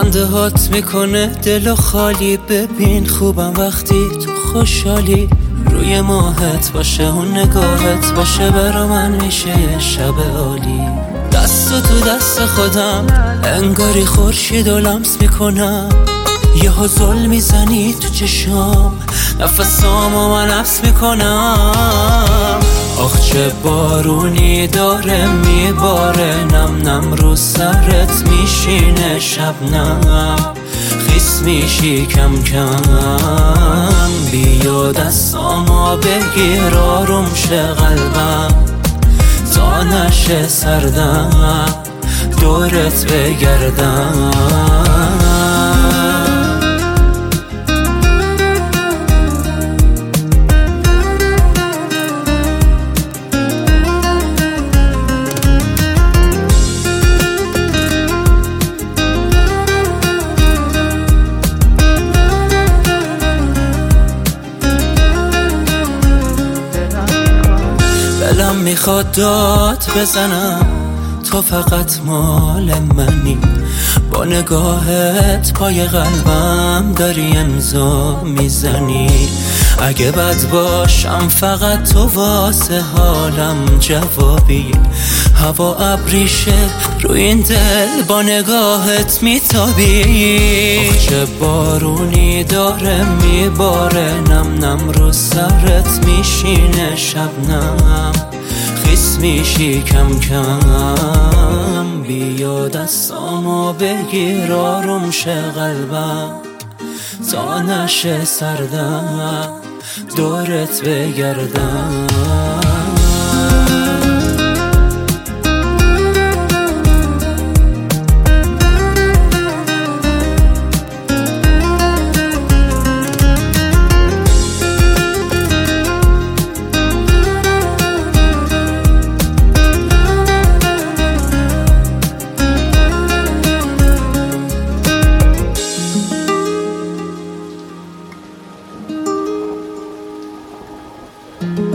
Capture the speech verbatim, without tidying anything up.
خنده هات میکنه دلو خالی. ببین خوبم وقتی تو خوشحالی. روی ماهت باشه اون نگاهت باشه برا من میشه یه شب عالی. دست تو دست خودم انگاری خورشید و لمس میکنم. یه ها ظل میزنی تو چشام نفسامو من حبس میکنم. آخ چه بارونی داره میباره نم نم رو سرت میشینه شبنم. خیس میشی کم کم بیا دستامو بگیر آروم شه قلبم تا نشه سردم دورت بگردم. دلم میخواد داد بزنم تو فقط مال منی. با نگاهت پای قلبم داری امضا میزنی. اگه بد باشم فقط تو واسه حالم جوابی. هوا ابریشه روی این دل با نگاهت میتابی. آخ چه بارونی داره میباره نم نم رو سرت میشینه شبنم. خیس میشی کم کم بیا دستامو بگیر آروم شه قلبم تا نشه سردم دورت بگردم. thank you